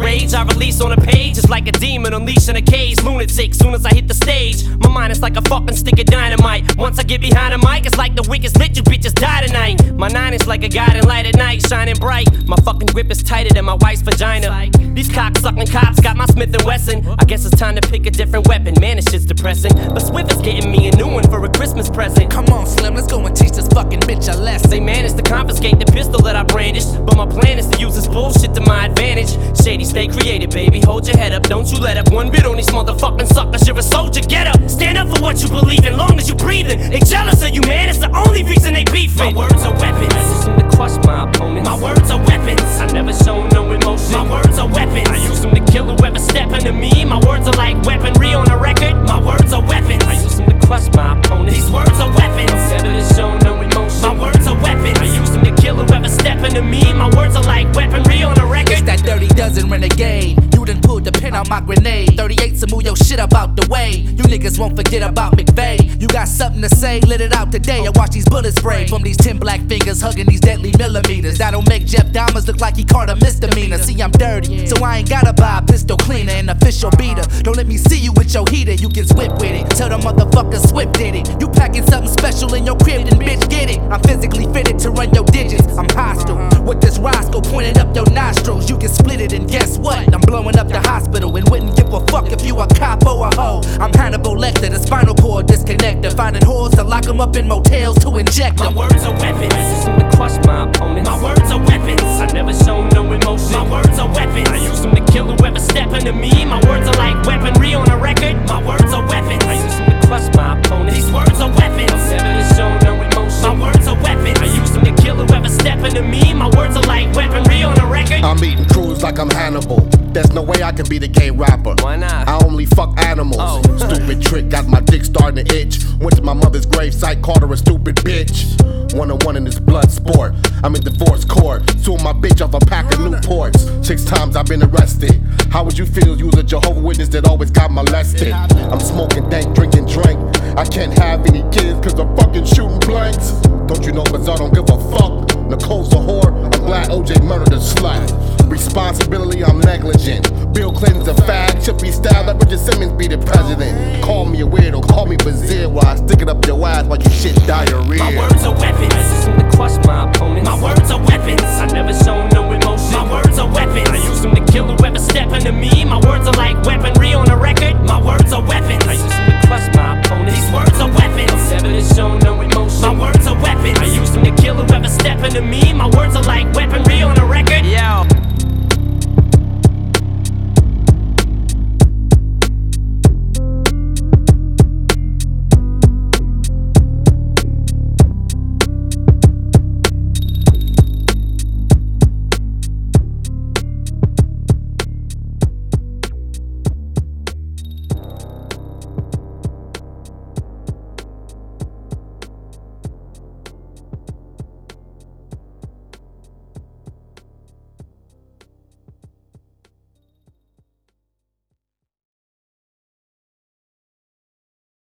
rage I release on a page is like a demon unleashed in a cage. Lunatic, soon as I hit the stage, my mind is like a fucking stick of dynamite. Once I get behind the mic, it's like the wickedest lit, you bitches die tonight. My nine is like a guiding light at night, shining bright. My fucking grip is tighter than my wife's vagina. These cock-sucking cops got my Smith & Wesson. I guess it's time to pick a different weapon. Man, this shit's depressing, but Swift is getting me a new one for a Christmas present. Come on, Slim, let's go and teach this fucking bitch a lesson. They managed to confiscate the pistol that I brandished, but my plan is to use this bullshit to my advantage. Shady, stay creative, baby, hold your head up, don't you let up one bit on these motherfucking suckers. You're a soldier, get up, stand up for what you believe in, long as you breathing. They jealous of you, man, it's the only reason they beefing. My words are weapons, I use them to crush my opponents. My words are weapons, I never show no emotion. My words are weapons, I use them to kill whoever step into me. My words are like weaponry on a record. My words are weapons, I use them to crush my opponents. These words are weapons, instead of to show no emotion. My words are weapons, I use them to kill whoever step into me. My words are like weaponry on a record. It's that dirty dozen renegade. You done pulled the pin on my grenade. 38 to move your shit up out the way. You niggas won't forget about McVeigh. You got something to say, let it out today. I watch these bullets spray from these 10 black fingers hugging these deadly millimeters. That'll make Jeff Dahmer look like he caught a misdemeanor. See, I'm dirty, so I ain't gotta buy a pistol cleaner and official beater. Don't let me see you with your heater, you can whip with it. Tell the motherfucker Swift did it. You packing something special in your crib, then bitch get it. I'm physically fitted to run your digits. I'm hostile with this Roscoe pointing up your nostrils. You can split it and guess what? I'm blowing up the hospital and wouldn't give a fuck if you a cop or a hoe. I'm Hannibal Lecter, the spinal cord disconnector, finding whores to lock them up in motels to inject them. My words are weapons, I use them to crush my opponents. My words are weapons, I never show no emotion. My words are weapons, I use them to kill whoever step into me. My words are like weaponry on a record. My words are weapons, I use them to crush my opponents. These words are weapons, instead of to show no emotion. My words are weapons, I use them to kill whoever step into me. My words are like weaponry on a record. I'm eating crews like I'm Hannibal. There's no way I can be the gay rapper. Why not? I only fuck animals. Oh. Stupid trick, got my dick starting to itch. Went to my mother's gravesite, called her a stupid bitch. 1-on-1 in this blood sport. I'm in divorce court, suing my bitch off a pack of Newports. 6 times I've been arrested. How would you feel you was a Jehovah's Witness that always got molested? I'm smoking dank, drinking drink. I can't have any kids cause I'm fucking shooting blanks. Don't you know Bizarre don't give a fuck? Nicole's a whore, I'm glad OJ murdered a slut. Responsibility, I'm negligent. Bill Clinton's a fag, Chippy style, let Richard Simmons be the president. Call me a weirdo, call me Bazir while I stick it up your ass while you shit diarrhea. My words are weapons, I use them to crush my opponents. My words are weapons, I never show no emotion.